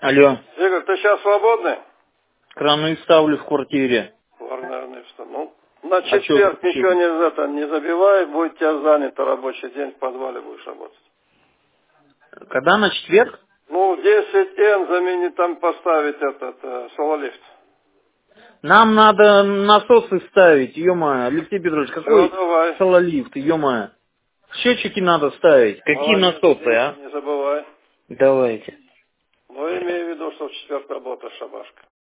Алло. Игорь, ты сейчас свободный? Краны ставлю в квартире. Наверное, что. Ну, на А чё? четверг ничего не забивай, будет тебя занято рабочий день, в подвале будешь работать. Когда на четверг? Ну, 10Н замени там поставить этот сололифт. Нам надо насосы ставить, ё-моё. Алексей Петрович, Все, какой давай. сололифт, ё-моё. Счетчики надо ставить. Какие Молодец, насосы, Миша, а? не забывай. Давайте. Но имей в виду, что в четверг работаешь, шабашка.